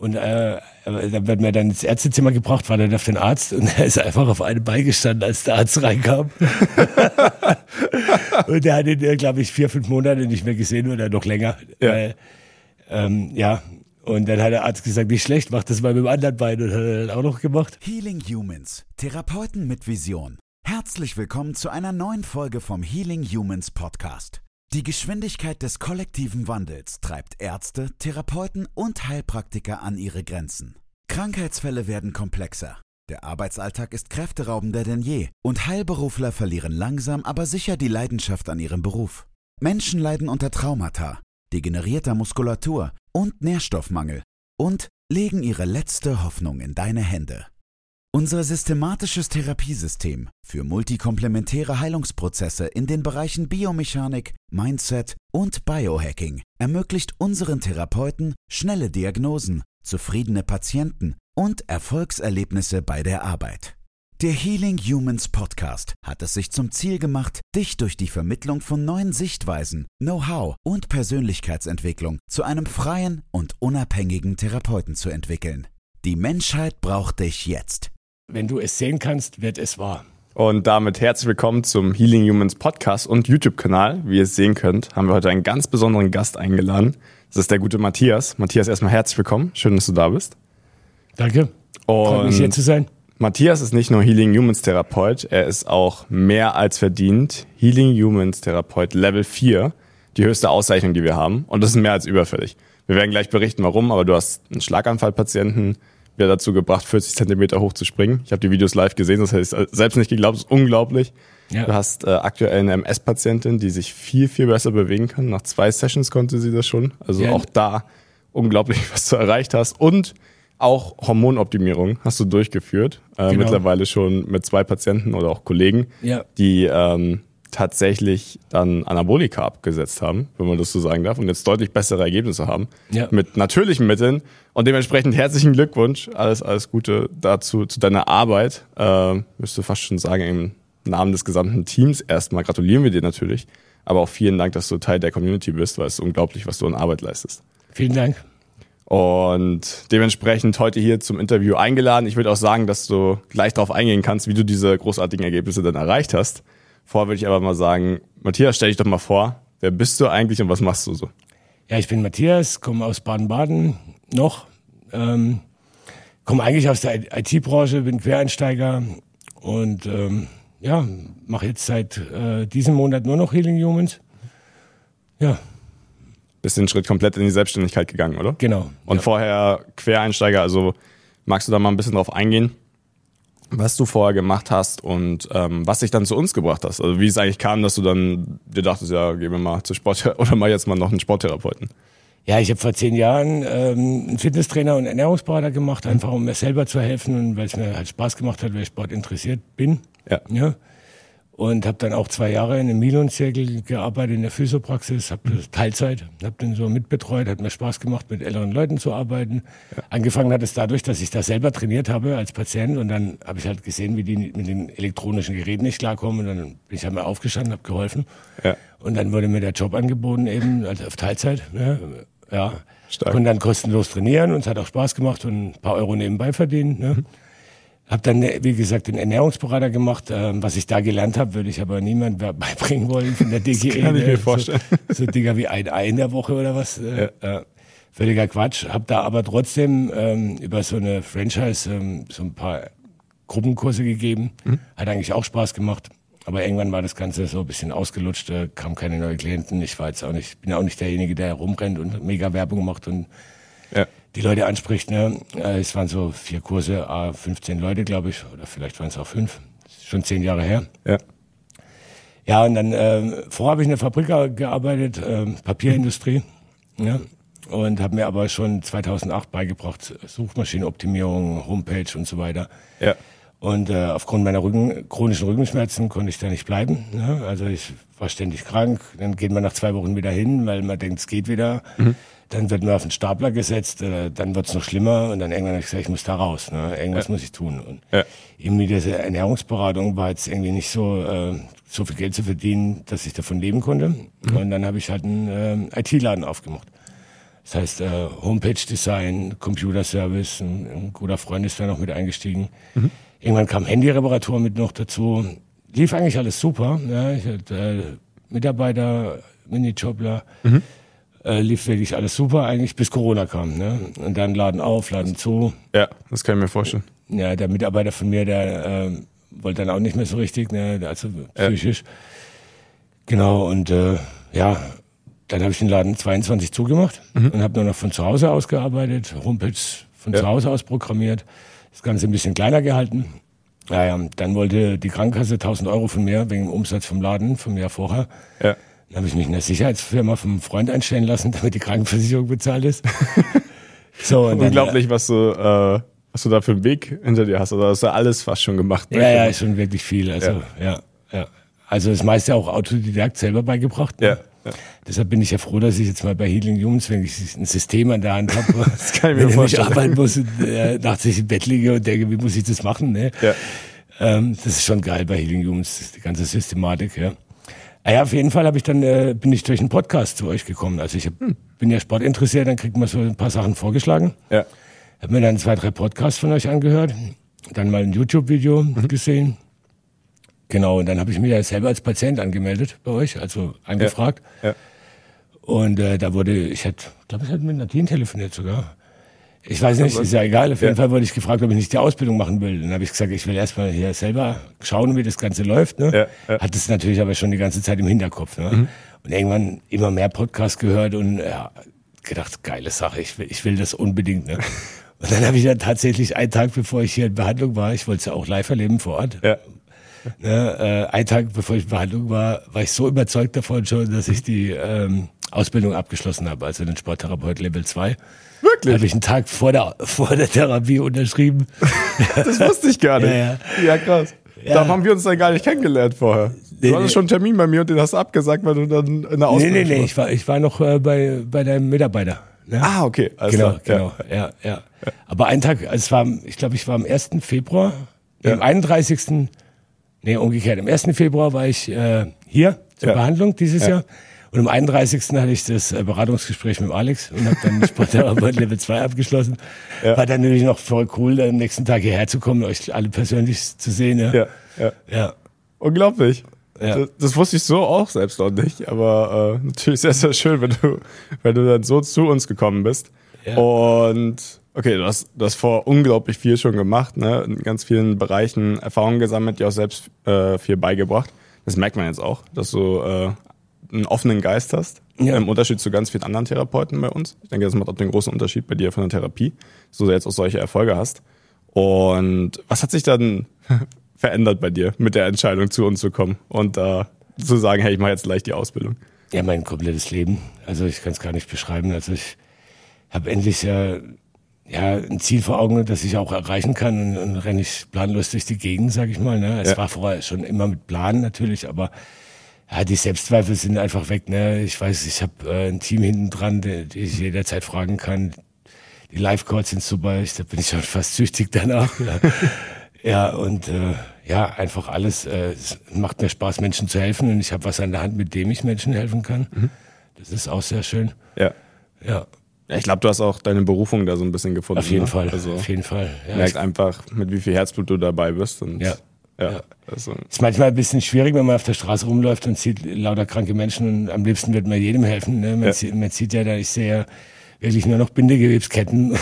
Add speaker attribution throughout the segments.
Speaker 1: Und da wird mir dann ins Ärztezimmer gebracht, war dann auf den Arzt und er ist einfach auf einem Bein gestanden, als der Arzt reinkam. Und der hat ihn, glaube ich, 4-5 Monate nicht mehr gesehen oder noch länger.
Speaker 2: Ja.
Speaker 1: Und dann hat der Arzt gesagt, nicht schlecht, mach das mal mit dem anderen Bein und hat er dann auch noch gemacht.
Speaker 3: Healing Humans, Therapeuten mit Vision. Herzlich willkommen zu einer neuen Folge vom Healing Humans Podcast. Die Geschwindigkeit des kollektiven Wandels treibt Ärzte, Therapeuten und Heilpraktiker an ihre Grenzen. Krankheitsfälle werden komplexer. Der Arbeitsalltag ist kräfteraubender denn je und Heilberufler verlieren langsam, aber sicher die Leidenschaft an ihrem Beruf. Menschen leiden unter Traumata, degenerierter Muskulatur und Nährstoffmangel und legen ihre letzte Hoffnung in deine Hände. Unser systematisches Therapiesystem für multikomplementäre Heilungsprozesse in den Bereichen Biomechanik, Mindset und Biohacking ermöglicht unseren Therapeuten schnelle Diagnosen, zufriedene Patienten und Erfolgserlebnisse bei der Arbeit. Der Healing Humans Podcast hat es sich zum Ziel gemacht, dich durch die Vermittlung von neuen Sichtweisen, Know-how und Persönlichkeitsentwicklung zu einem freien und unabhängigen Therapeuten zu entwickeln. Die Menschheit braucht dich jetzt.
Speaker 1: Wenn du es sehen kannst, wird es wahr.
Speaker 2: Und damit herzlich willkommen zum Healing Humans Podcast und YouTube-Kanal. Wie ihr es sehen könnt, haben wir heute einen ganz besonderen Gast eingeladen. Das ist der gute Matthias. Matthias, erstmal herzlich willkommen. Schön, dass du da bist.
Speaker 1: Danke. Freut mich, hier zu sein.
Speaker 2: Matthias ist nicht nur Healing Humans Therapeut, er ist auch mehr als verdient Healing Humans Therapeut Level 4, die höchste Auszeichnung, die wir haben. Und das ist mehr als überfällig. Wir werden gleich berichten, warum, aber du hast einen Schlaganfallpatienten wieder dazu gebracht, 40 Zentimeter hoch zu springen. Ich habe die Videos live gesehen, das hätte ich selbst nicht geglaubt, das ist unglaublich. Ja. Du hast aktuell eine MS-Patientin, die sich viel, viel besser bewegen kann. Nach 2 Sessions konnte sie das schon. Also auch da unglaublich, was du erreicht hast. Und auch Hormonoptimierung hast du durchgeführt. Genau. Mittlerweile schon mit 2 Patienten oder auch Kollegen, die tatsächlich dann Anabolika abgesetzt haben, wenn man das so sagen darf, und jetzt deutlich bessere Ergebnisse haben mit natürlichen Mitteln. Und dementsprechend herzlichen Glückwunsch, alles Gute dazu, zu deiner Arbeit. Müsste fast schon sagen, im Namen des gesamten Teams erstmal gratulieren wir dir natürlich, aber auch vielen Dank, dass du Teil der Community bist, weil es ist unglaublich, was du an Arbeit leistest.
Speaker 1: Vielen Dank.
Speaker 2: Und dementsprechend heute hier zum Interview eingeladen. Ich würde auch sagen, dass du gleich darauf eingehen kannst, wie du diese großartigen Ergebnisse dann erreicht hast. Vorher würde ich aber mal sagen, Matthias, stell dich doch mal vor, wer bist du eigentlich und was machst du so?
Speaker 1: Ja, ich bin Matthias, komme aus Baden-Baden noch, komme eigentlich aus der IT-Branche, bin Quereinsteiger und mache jetzt seit diesem Monat nur noch Healing Humans. Ja.
Speaker 2: Bist den Schritt komplett in die Selbstständigkeit gegangen, oder?
Speaker 1: Genau.
Speaker 2: Und vorher Quereinsteiger, also magst du da mal ein bisschen drauf eingehen, was du vorher gemacht hast und was dich dann zu uns gebracht hast? Also wie es eigentlich kam, dass du dann dir dachtest, ja, gehen wir mal zu Sport oder mal jetzt mal noch einen Sporttherapeuten.
Speaker 1: Ja, ich habe vor 10 Jahren einen Fitnesstrainer und Ernährungsberater gemacht, einfach um mir selber zu helfen und weil es mir halt Spaß gemacht hat, weil ich Sport interessiert bin. Ja. Und habe dann auch 2 Jahre in einem Milon-Zirkel gearbeitet in der Physiopraxis, habe Teilzeit, habe den so mitbetreut, hat mir Spaß gemacht, mit älteren Leuten zu arbeiten. Ja. Angefangen hat es dadurch, dass ich da selber trainiert habe als Patient und dann habe ich halt gesehen, wie die mit den elektronischen Geräten nicht klarkommen und dann bin ich halt mal aufgestanden, habe geholfen. Ja. Und dann wurde mir der Job angeboten eben, also auf Teilzeit. Ne? Ja, konnte dann kostenlos trainieren und es hat auch Spaß gemacht und ein paar Euro nebenbei verdient. Ne? Habe dann, wie gesagt, den Ernährungsberater gemacht. Was ich da gelernt habe, würde ich aber niemandem beibringen wollen von der DGE.
Speaker 2: Das kann ich mir vorstellen.
Speaker 1: So Dinger wie ein Ei in der Woche oder was. Völliger Quatsch. Habe da aber trotzdem über so eine Franchise so ein paar Gruppenkurse gegeben. Hat eigentlich auch Spaß gemacht. Aber irgendwann war das Ganze so ein bisschen ausgelutscht. Kamen keine neuen Klienten. Ich war jetzt auch nicht, bin auch nicht derjenige, der herumrennt und mega Werbung macht und die Leute anspricht. Ne? Es waren so 4 Kurse, 15 Leute, glaube ich, oder vielleicht waren es auch 5. Das ist schon 10 Jahre her. Ja, und dann vorher habe ich in der Fabrik gearbeitet, Papierindustrie. Ja? Und habe mir aber schon 2008 beigebracht, Suchmaschinenoptimierung, Homepage und so weiter. Ja. Und aufgrund meiner chronischen Rückenschmerzen konnte ich da nicht bleiben. Ne? Also ich war ständig krank. Dann geht man nach 2 Wochen wieder hin, weil man denkt, es geht wieder. Dann wird man auf den Stapler gesetzt, dann wird es noch schlimmer und dann irgendwann habe ich gesagt, ich muss da raus, ne? Irgendwas muss ich tun. Und irgendwie diese Ernährungsberatung war jetzt irgendwie nicht so viel Geld zu verdienen, dass ich davon leben konnte. Und dann habe ich halt einen IT-Laden aufgemacht. Das heißt, Homepage-Design, Computerservice, ein guter Freund ist da noch mit eingestiegen. Irgendwann kam Handyreparatur mit noch dazu. Lief eigentlich alles super. Ja, ich hatte Mitarbeiter, Minijobler. Lief wirklich alles super, eigentlich bis Corona kam. Ne? Und dann Laden auf, Laden zu.
Speaker 2: Ja, das kann ich mir vorstellen.
Speaker 1: Ja, der Mitarbeiter von mir, der wollte dann auch nicht mehr so richtig, ne? Also psychisch. Genau, und dann habe ich den Laden 22 zugemacht und habe nur noch von zu Hause aus gearbeitet, Homepage von zu Hause aus programmiert, das Ganze ein bisschen kleiner gehalten. Naja, dann wollte die Krankenkasse 1.000 Euro von mir wegen dem Umsatz vom Laden vom Jahr vorher. Ja. Dann habe ich mich in der Sicherheitsfirma vom Freund einstellen lassen, damit die Krankenversicherung bezahlt ist. So, und
Speaker 2: unglaublich, was du da für einen Weg hinter dir hast. Also hast du alles fast schon gemacht.
Speaker 1: Ne? Ja, ist schon wirklich viel. Also, ja. Also das meiste auch Autodidakt selber beigebracht. Ne? Ja. Deshalb bin ich ja froh, dass ich jetzt mal bei Healing Humans, wenn ich ein System an der Hand habe,
Speaker 2: das kann ich mir vorstellen.
Speaker 1: Wenn ich arbeiten muss und nachts im Bett liege und denke, wie muss ich das machen? Ne? Ja. Das ist schon geil bei Healing Humans, die ganze Systematik. Ja. Auf jeden Fall bin ich durch einen Podcast zu euch gekommen. Also ich bin ja sportinteressiert, dann kriegt man so ein paar Sachen vorgeschlagen. Ja. Habe mir dann 2, 3 Podcasts von euch angehört, dann mal ein YouTube-Video gesehen. Genau, und dann habe ich mich ja selber als Patient angemeldet bei euch, also angefragt. Ja. Und da ich glaube, ich hatte mit Nadine telefoniert sogar. Ich weiß nicht, ist ja egal. Auf jeden Fall wurde ich gefragt, ob ich nicht die Ausbildung machen will. Dann habe ich gesagt, ich will erstmal hier selber schauen, wie das Ganze läuft. Ne? Hat das natürlich aber schon die ganze Zeit im Hinterkopf. Ne? Und irgendwann immer mehr Podcasts gehört und gedacht, geile Sache, ich will das unbedingt. Ne? Und dann habe ich dann tatsächlich einen Tag, bevor ich hier in Behandlung war, ich wollte es ja auch live erleben vor Ort. Ja. Ne, einen Tag bevor ich in Behandlung war ich so überzeugt davon schon, dass ich die Ausbildung abgeschlossen habe, also den Sporttherapeut Level 2.
Speaker 2: Wirklich?
Speaker 1: Habe ich einen Tag vor der Therapie unterschrieben.
Speaker 2: Das wusste ich gar nicht. Ja, krass. Ja. Da haben wir uns dann gar nicht kennengelernt vorher. Du hattest schon einen Termin bei mir und den hast du abgesagt, weil du dann in der Ausbildung warst.
Speaker 1: Nee, ich war noch bei deinem Mitarbeiter. Ne?
Speaker 2: Ah, okay.
Speaker 1: Genau. Ja. Aber einen Tag, ich glaube, ich war am 1. Februar, am 31. Nee, umgekehrt. Am 1. Februar war ich hier zur Behandlung dieses Jahr. Und am 31. hatte ich das Beratungsgespräch mit Alex und habe dann Sporttherapeut Level 2 abgeschlossen. Ja. War dann natürlich noch voll cool, am nächsten Tag hierher zu kommen, euch alle persönlich zu sehen. Ja.
Speaker 2: Unglaublich. Ja. Das wusste ich so auch selbst noch nicht, aber natürlich sehr, sehr schön, wenn du dann so zu uns gekommen bist. Ja. Und okay, du hast vor unglaublich viel schon gemacht, ne? In ganz vielen Bereichen Erfahrungen gesammelt, dir auch selbst viel beigebracht. Das merkt man jetzt auch, dass du einen offenen Geist hast, im Unterschied zu ganz vielen anderen Therapeuten bei uns. Ich denke, das macht auch den großen Unterschied bei dir von der Therapie, dass du jetzt auch solche Erfolge hast. Und was hat sich dann verändert bei dir mit der Entscheidung, zu uns zu kommen und zu sagen, hey, ich mache jetzt gleich die Ausbildung?
Speaker 1: Ja, mein komplettes Leben. Also ich kann es gar nicht beschreiben. Also ich habe endlich ein Ziel vor Augen, das ich auch erreichen kann und renne ich planlos durch die Gegend, sag ich mal. Ne? Es war vorher schon immer mit Plan natürlich, aber die Selbstzweifel sind einfach weg. Ne? Ich weiß, ich habe ein Team hinten dran, die ich jederzeit fragen kann. Die Live-Calls sind super, da bin ich schon fast süchtig danach. Einfach alles. Es macht mir Spaß, Menschen zu helfen und ich habe was an der Hand, mit dem ich Menschen helfen kann. Das ist auch sehr schön.
Speaker 2: Ja. Ich glaube, du hast auch deine Berufung da so ein bisschen gefunden.
Speaker 1: Auf jeden Fall. Also, auf jeden Fall.
Speaker 2: Ja, merkt einfach, mit wie viel Herzblut du dabei bist. Und
Speaker 1: Also. Ist manchmal ein bisschen schwierig, wenn man auf der Straße rumläuft und sieht lauter kranke Menschen und am liebsten wird man jedem helfen. Ne? Man sieht ja, ich sehe ja wirklich nur noch Bindegewebsketten.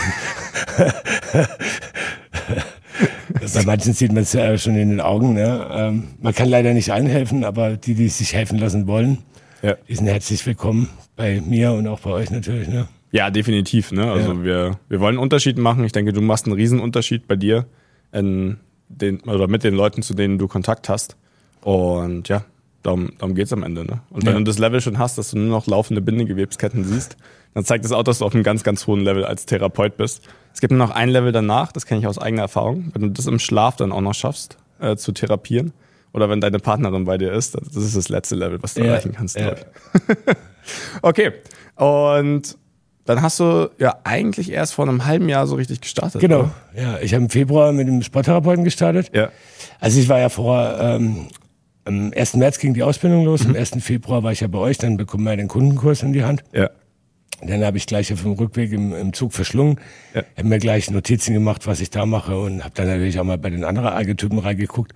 Speaker 1: Bei manchen sieht man es ja schon in den Augen. Ne? Man kann leider nicht allen helfen, aber die sich helfen lassen wollen, die sind herzlich willkommen bei mir und auch bei euch natürlich. Ne?
Speaker 2: Ja, definitiv. Ne? Also wir wollen einen Unterschied machen. Ich denke, du machst einen Riesenunterschied bei dir mit den Leuten, zu denen du Kontakt hast. Und ja, darum geht's am Ende. Ne? Und wenn du das Level schon hast, dass du nur noch laufende Bindegewebsketten siehst, dann zeigt das auch, dass du auf einem ganz, ganz hohen Level als Therapeut bist. Es gibt nur noch ein Level danach, das kenne ich aus eigener Erfahrung. Wenn du das im Schlaf dann auch noch schaffst, zu therapieren, oder wenn deine Partnerin bei dir ist, das ist das letzte Level, was du erreichen kannst, glaube ich. Okay, und dann hast du ja eigentlich erst vor einem halben Jahr so richtig gestartet.
Speaker 1: Genau,
Speaker 2: oder?
Speaker 1: Ja. Ich habe im Februar mit dem Sporttherapeuten gestartet. Ja. Also ich war ja vorher, am 1. März ging die Ausbildung los, am 1. Februar war ich ja bei euch, dann bekommen wir den Kundenkurs in die Hand. Ja. Dann habe ich gleich auf dem Rückweg im Zug verschlungen, habe mir gleich Notizen gemacht, was ich da mache und habe dann natürlich auch mal bei den anderen Archetypen reingeguckt.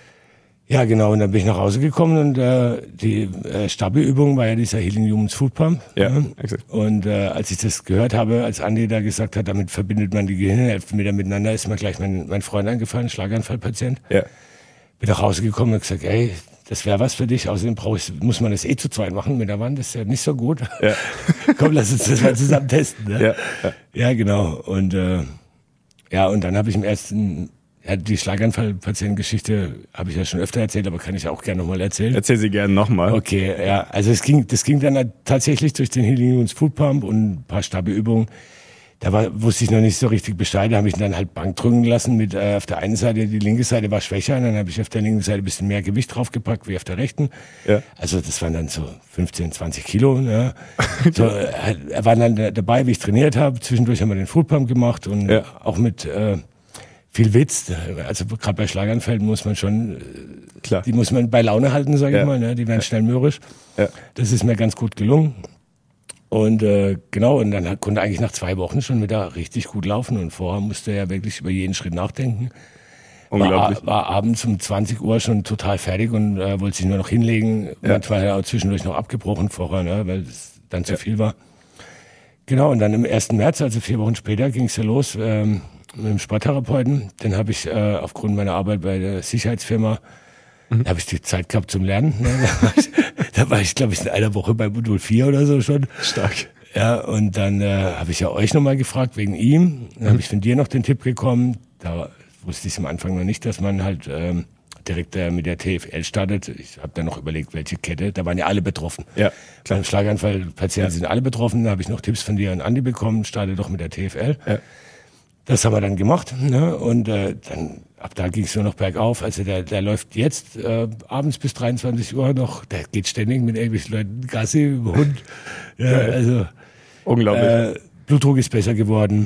Speaker 1: Ja, genau, und dann bin ich nach Hause gekommen und die Stabi-Übung war ja dieser Healing Humans Food Pump.
Speaker 2: Ja, exakt.
Speaker 1: Und als ich das gehört habe, als Andi da gesagt hat, damit verbindet man die Gehirnhälften wieder miteinander, ist mir gleich mein Freund eingefallen, Schlaganfallpatient.
Speaker 2: Ja.
Speaker 1: Bin nach Hause gekommen und gesagt, ey, das wäre was für dich. Außerdem muss man das zu zweit machen mit der Wand, das ist ja nicht so gut.
Speaker 2: Ja.
Speaker 1: Komm, lass uns das mal zusammen testen. Ne?
Speaker 2: Ja.
Speaker 1: Ja, genau. Und und dann habe ich im ersten, die Schlaganfall-Patientengeschichte habe ich ja schon öfter erzählt, aber kann ich auch gerne nochmal erzählen.
Speaker 2: Erzähl sie gerne nochmal.
Speaker 1: Okay, ja. Also das ging dann halt tatsächlich durch den Healing Humans Food Pump und ein paar Stabi-Übungen. Da wusste ich noch nicht so richtig Bescheid. Da habe ich dann halt Bank drücken lassen mit auf der einen Seite, die linke Seite war schwächer, und dann habe ich auf der linken Seite ein bisschen mehr Gewicht draufgepackt wie auf der rechten. Ja. Also das waren dann so 15, 20 Kilo. Ja. So, er war dann dabei, wie ich trainiert habe. Zwischendurch haben wir den Food Pump gemacht und auch mit viel Witz. Also gerade bei Schlaganfällen muss man schon,
Speaker 2: klar,
Speaker 1: die muss man bei Laune halten, sage ich mal. Ne? Die werden schnell mürrisch. Ja. Das ist mir ganz gut gelungen. Und genau, und dann konnte eigentlich nach 2 Wochen schon wieder richtig gut laufen. Und vorher musste er ja wirklich über jeden Schritt nachdenken.
Speaker 2: Unglaublich.
Speaker 1: War abends um 20 Uhr schon total fertig und wollte sich nur noch hinlegen. Ja. Manchmal hat er auch zwischendurch noch abgebrochen vorher, ne, weil es dann zu viel war. Genau, und dann im 1. März, also 4 Wochen später, ging es ja los mit dem Sporttherapeuten. Den habe ich aufgrund meiner Arbeit bei der Sicherheitsfirma, da habe ich die Zeit gehabt zum Lernen. Ne? Da war ich, glaube ich, in einer Woche bei Modul 4 oder so schon.
Speaker 2: Stark.
Speaker 1: Ja, und dann habe ich ja euch nochmal gefragt wegen ihm. Dann habe ich von dir noch den Tipp bekommen. Da wusste ich am Anfang noch nicht, dass man halt direkt mit der TFL startet. Ich habe dann noch überlegt, welche Kette. Da waren ja alle betroffen. Ja, klar. Beim Schlaganfall-Patienten sind alle betroffen. Da habe ich noch Tipps von dir und Andi bekommen. Starte doch mit der TFL. Ja. Das haben wir dann gemacht, ne? Und dann ab da ging es nur noch bergauf. Also der läuft jetzt abends bis 23 Uhr noch. Der geht ständig mit irgendwelchen Leuten Gassi, über Hund. Ja, also
Speaker 2: unglaublich.
Speaker 1: Blutdruck ist besser geworden.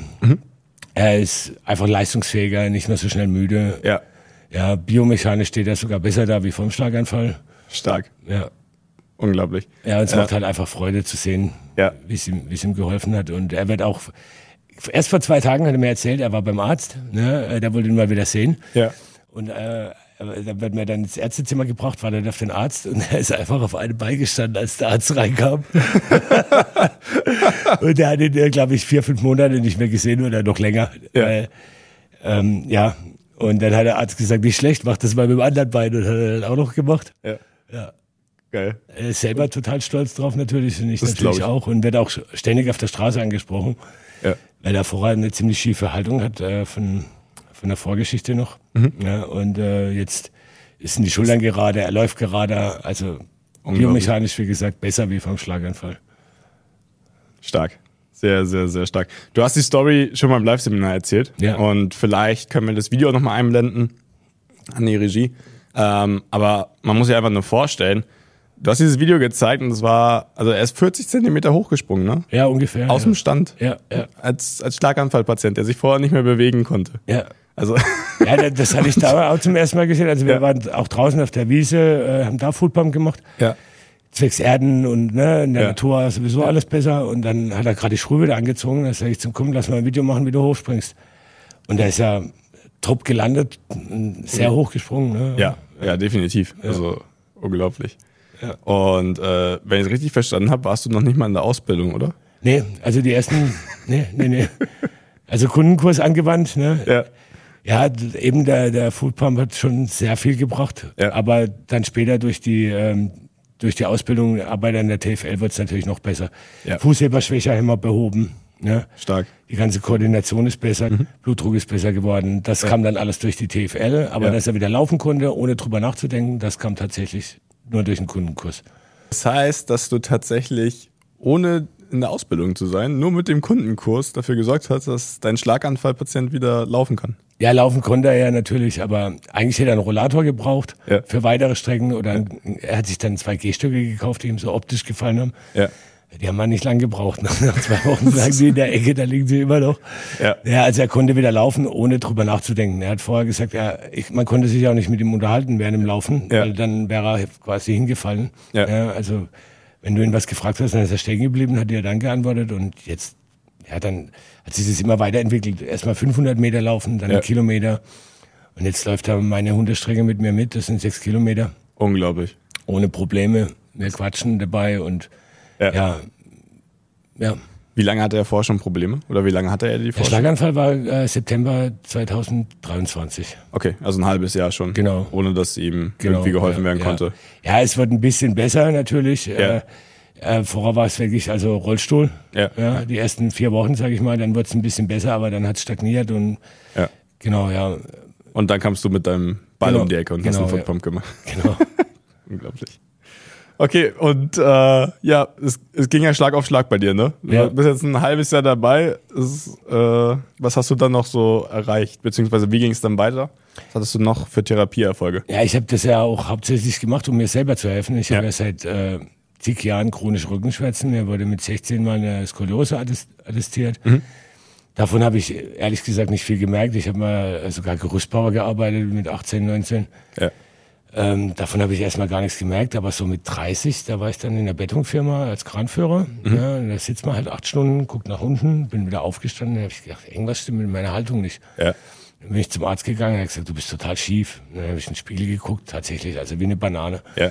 Speaker 1: Er ist einfach leistungsfähiger, nicht mehr so schnell müde. Ja. Ja, biomechanisch steht er sogar besser da wie vor dem Schlaganfall.
Speaker 2: Stark.
Speaker 1: Ja.
Speaker 2: Unglaublich.
Speaker 1: Ja, und es macht halt einfach Freude zu sehen, wie es ihm geholfen hat. Und er wird auch. Erst vor 2 Tagen hat er mir erzählt, er war beim Arzt, ne? Der wollte ihn mal wieder sehen. Ja. Und da wird mir dann ins Ärztezimmer gebracht, war dann auf den Arzt und er ist einfach auf einem Bein gestanden, als der Arzt reinkam. Und der hat ihn, glaube ich, 4, 5 Monate nicht mehr gesehen oder noch länger. Ja. Und dann hat der Arzt gesagt, nicht schlecht, mach das mal mit dem anderen Bein und hat er dann auch noch gemacht. Ja. Ja. Geil. Er ist selber total stolz drauf natürlich und ich das natürlich auch und wird auch ständig auf der Straße angesprochen. Ja. Weil er vorher eine ziemlich schiefe Haltung hat von der Vorgeschichte noch. Ja, und jetzt sind die Schultern gerade, er läuft gerade, also biomechanisch, wie gesagt, besser wie vom Schlaganfall.
Speaker 2: Stark. Sehr, sehr, sehr stark. Du hast die Story schon mal im Live-Seminar erzählt. Ja. Und vielleicht können wir das Video nochmal einblenden an die Regie. Aber man muss sich einfach nur vorstellen, du hast dieses Video gezeigt und es war, also er ist 40 Zentimeter hochgesprungen, ne?
Speaker 1: Ja, ungefähr.
Speaker 2: Aus dem Stand.
Speaker 1: Ja.
Speaker 2: Als Schlaganfallpatient, der sich vorher nicht mehr bewegen konnte.
Speaker 1: Ja. Also. Ja, das hatte ich da auch zum ersten Mal gesehen. Also wir waren auch draußen auf der Wiese, haben da Foodpump gemacht. Ja. Zwecks Erden und ne, in der Natur sowieso alles besser. Und dann hat er gerade die Schuhe wieder angezogen. Da sag ich zum Kumpel, lass mal ein Video machen, wie du hochspringst. Und da ist ja top gelandet, sehr hochgesprungen. Ne?
Speaker 2: Ja, definitiv. Ja. Also unglaublich. Ja. Und wenn ich es richtig verstanden habe, warst du noch nicht mal in der Ausbildung, oder?
Speaker 1: Nee, also die ersten, nee. Also Kundenkurs angewandt, ne? Ja. Ja, eben der Foodpump hat schon sehr viel gebracht. Ja. Aber dann später durch die Ausbildung, Arbeit an der TFL wird es natürlich noch besser. Ja. Fußheberschwäche haben wir behoben. Ne?
Speaker 2: Stark.
Speaker 1: Die ganze Koordination ist besser, Blutdruck ist besser geworden. Das kam dann alles durch die TFL, aber dass er wieder laufen konnte, ohne drüber nachzudenken, das kam tatsächlich nur durch den Kundenkurs.
Speaker 2: Das heißt, dass du tatsächlich, ohne in der Ausbildung zu sein, nur mit dem Kundenkurs dafür gesorgt hast, dass dein Schlaganfallpatient wieder laufen kann?
Speaker 1: Ja, laufen konnte er ja natürlich, aber eigentlich hätte er einen Rollator gebraucht für weitere Strecken oder er hat sich dann 2 Gehstöcke gekauft, die ihm so optisch gefallen haben. Ja. Die haben wir nicht lang gebraucht. Nach 2 Wochen lagen sie in der Ecke, da liegen sie immer noch. Ja, also er konnte wieder laufen, ohne drüber nachzudenken. Er hat vorher gesagt, man konnte sich auch nicht mit ihm unterhalten während dem Laufen, weil dann wäre er quasi hingefallen. Ja. Also wenn du ihn was gefragt hast, dann ist er stecken geblieben, hat dir dann geantwortet und jetzt, ja, dann hat sich das immer weiterentwickelt. Erstmal 500 Meter laufen, dann 1 Kilometer und jetzt läuft er meine Hundestrecke mit mir mit, das sind 6 Kilometer.
Speaker 2: Unglaublich.
Speaker 1: Ohne Probleme, wir quatschen dabei und ja.
Speaker 2: Wie lange hatte er vorher schon Probleme? Oder wie lange hatte er die vorher?
Speaker 1: Der Schlaganfall war September 2023.
Speaker 2: Okay, also ein halbes Jahr schon.
Speaker 1: Genau.
Speaker 2: Ohne dass ihm irgendwie geholfen werden konnte.
Speaker 1: Ja, es wird ein bisschen besser natürlich. Vorher war es wirklich also Rollstuhl. Ja, die ersten 4 Wochen, sage ich mal, dann wird es ein bisschen besser, aber dann hat es stagniert und genau, ja.
Speaker 2: Und dann kamst du mit deinem Ball um die Ecke und hast einen Footpump gemacht. Genau. Unglaublich. Okay, und es ging ja Schlag auf Schlag bei dir, ne? Du bist jetzt ein halbes Jahr dabei. Was hast du dann noch so erreicht? Beziehungsweise wie ging es dann weiter? Was hattest du noch für Therapieerfolge?
Speaker 1: Ja, ich habe das ja auch hauptsächlich gemacht, um mir selber zu helfen. Ich habe ja seit zig Jahren chronische Rückenschmerzen. Mir wurde mit 16 mal eine Skoliose attestiert. Davon habe ich ehrlich gesagt nicht viel gemerkt. Ich habe mal sogar Gerüstbauer gearbeitet mit 18, 19. Ja. Davon habe ich erstmal gar nichts gemerkt, aber so mit 30, da war ich dann in der Betonfirma als Kranführer. Ja, da sitzt man halt 8 Stunden, guckt nach unten, bin wieder aufgestanden, da habe ich gedacht, irgendwas stimmt mit meiner Haltung nicht. Ja. Dann bin ich zum Arzt gegangen, er hat gesagt, du bist total schief. Dann habe ich in den Spiegel geguckt, tatsächlich, also wie eine Banane. Ja.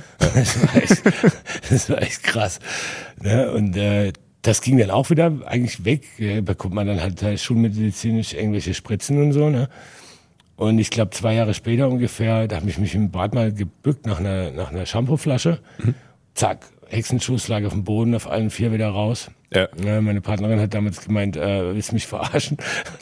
Speaker 1: Das war echt krass. Ja, und das ging dann auch wieder eigentlich weg. Bekommt man dann halt schulmedizinisch irgendwelche Spritzen und so, ne? Und ich glaube 2 Jahre später ungefähr, da habe ich mich im Bad mal gebückt nach einer Shampooflasche. Zack, Hexenschuss lag auf dem Boden, auf allen 4 wieder raus. Ja. Meine Partnerin hat damals gemeint, willst du mich verarschen?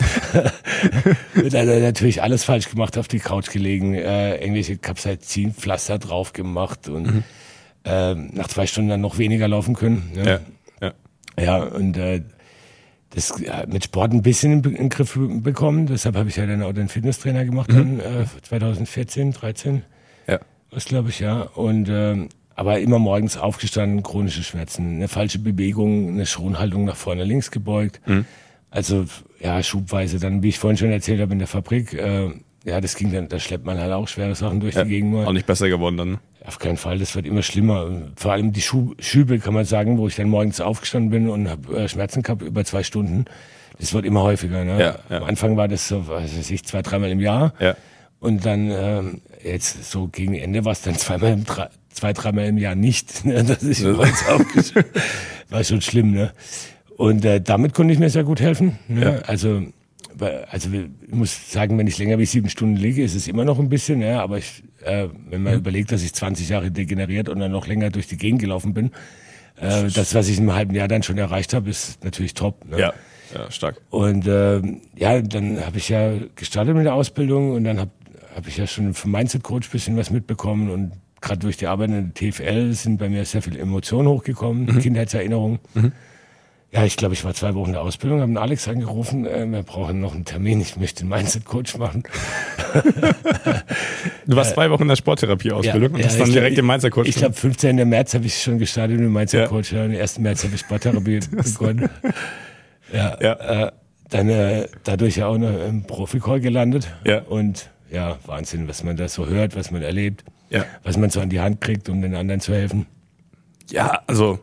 Speaker 1: Hat natürlich alles falsch gemacht, auf die Couch gelegen, irgendwelche Capsaicinpflaster drauf gemacht und nach 2 Stunden dann noch weniger laufen können. Ne? Ja, und das mit Sport ein bisschen in den Griff bekommen. Deshalb habe ich ja dann auch den Fitnesstrainer gemacht, dann 2014, 13. Ja. Was glaube ich, ja. Und aber immer morgens aufgestanden, chronische Schmerzen, eine falsche Bewegung, eine Schonhaltung nach vorne links gebeugt. Also ja, schubweise dann, wie ich vorhin schon erzählt habe, in der Fabrik. Das ging dann, da schleppt man halt auch schwere Sachen durch die Gegend.
Speaker 2: Auch nicht besser geworden dann.
Speaker 1: Auf keinen Fall, das wird immer schlimmer. Vor allem die Schübe, kann man sagen, wo ich dann morgens aufgestanden bin und habe Schmerzen gehabt über 2 Stunden. Das wird immer häufiger. Ne? Am Anfang war das so, was weiß ich, 2-3 Mal im Jahr. Ja. Und dann jetzt so gegen Ende war es dann 2-3 Mal im Jahr nicht. Ne? Dass ich morgens aufgestanden war schon schlimm. Ne? Und damit konnte ich mir sehr gut helfen. Ne? Ja. Also ich muss sagen, wenn ich länger wie 7 Stunden liege, ist es immer noch ein bisschen, ja, aber wenn man überlegt, dass ich 20 Jahre degeneriert und dann noch länger durch die Gegend gelaufen bin, das, was ich in einem halben Jahr dann schon erreicht habe, ist natürlich top. Ne? Ja,
Speaker 2: stark.
Speaker 1: Und dann habe ich ja gestartet mit der Ausbildung und dann hab ich ja schon vom Mindset-Coach ein bisschen was mitbekommen und gerade durch die Arbeit in der TFL sind bei mir sehr viele Emotionen hochgekommen, Kindheitserinnerungen. Ja, ich glaube, ich war 2 Wochen in der Ausbildung, habe den Alex angerufen, wir brauchen noch einen Termin, ich möchte den Mindset-Coach machen.
Speaker 2: Du warst 2 Wochen in der Sporttherapie-Ausbildung und hast dann direkt den Mindset-Coach.
Speaker 1: Ich glaube, 15. März habe ich schon gestartet mit dem Mindset-Coach, am 1. März habe ich Sporttherapie begonnen. Dann dadurch ja auch noch im Profi-Call gelandet. Ja. Und ja, Wahnsinn, was man da so hört, was man erlebt, was man so an die Hand kriegt, um den anderen zu helfen.
Speaker 2: Ja, also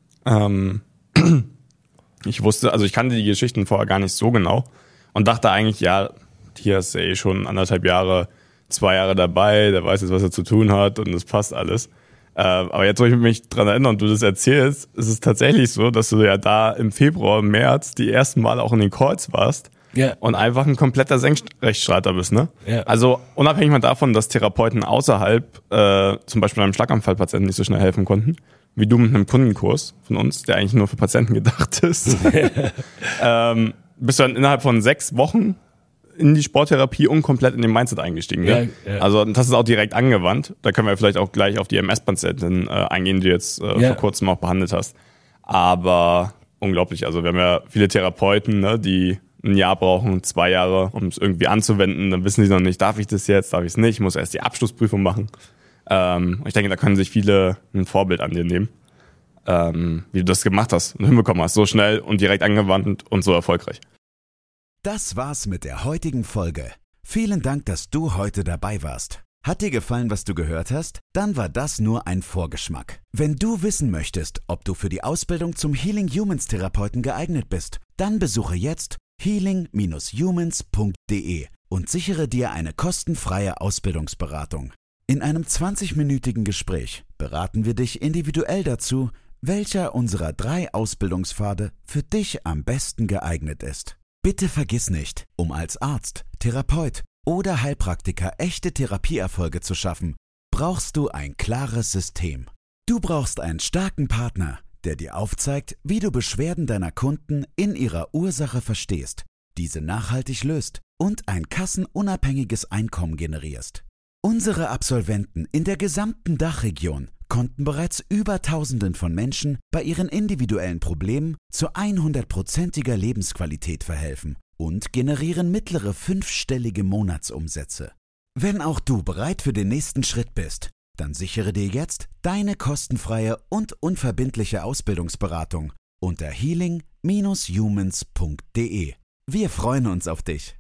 Speaker 2: ich kannte die Geschichten vorher gar nicht so genau und dachte eigentlich, ja, hier ist er schon 1,5 Jahre, 2 Jahre dabei, der weiß jetzt, was er zu tun hat und das passt alles. Aber jetzt, wo ich mich dran erinnere und du das erzählst, ist es tatsächlich so, dass du ja da im Februar, März die ersten Mal auch in den Calls warst und einfach ein kompletter Senkrechtstarter bist, ne? Ja. Also unabhängig mal davon, dass Therapeuten außerhalb zum Beispiel einem Schlaganfallpatienten nicht so schnell helfen konnten, wie du mit einem Kundenkurs von uns, der eigentlich nur für Patienten gedacht ist, bist du dann innerhalb von 6 Wochen in die Sporttherapie und komplett in den Mindset eingestiegen. Ne? Ja. Also das ist auch direkt angewandt. Da können wir vielleicht auch gleich auf die MS-Patientin eingehen, die du jetzt vor kurzem auch behandelt hast. Aber unglaublich. Also wir haben ja viele Therapeuten, ne, die 1 Jahr brauchen, 2 Jahre, um es irgendwie anzuwenden. Dann wissen sie noch nicht, darf ich das jetzt, darf ich es nicht, ich muss erst die Abschlussprüfung machen. Ich denke, da können sich viele ein Vorbild an dir nehmen, wie du das gemacht hast und hinbekommen hast. So schnell und direkt angewandt und so erfolgreich.
Speaker 3: Das war's mit der heutigen Folge. Vielen Dank, dass du heute dabei warst. Hat dir gefallen, was du gehört hast? Dann war das nur ein Vorgeschmack. Wenn du wissen möchtest, ob du für die Ausbildung zum Healing Humans Therapeuten geeignet bist, dann besuche jetzt healing-humans.de und sichere dir eine kostenfreie Ausbildungsberatung. In einem 20-minütigen Gespräch beraten wir dich individuell dazu, welcher unserer 3 Ausbildungspfade für dich am besten geeignet ist. Bitte vergiss nicht, um als Arzt, Therapeut oder Heilpraktiker echte Therapieerfolge zu schaffen, brauchst du ein klares System. Du brauchst einen starken Partner, der dir aufzeigt, wie du Beschwerden deiner Kunden in ihrer Ursache verstehst, diese nachhaltig löst und ein kassenunabhängiges Einkommen generierst. Unsere Absolventen in der gesamten Dachregion konnten bereits über Tausenden von Menschen bei ihren individuellen Problemen zu 100%iger Lebensqualität verhelfen und generieren mittlere 5-stellige Monatsumsätze. Wenn auch du bereit für den nächsten Schritt bist, dann sichere dir jetzt deine kostenfreie und unverbindliche Ausbildungsberatung unter healing-humans.de. Wir freuen uns auf dich.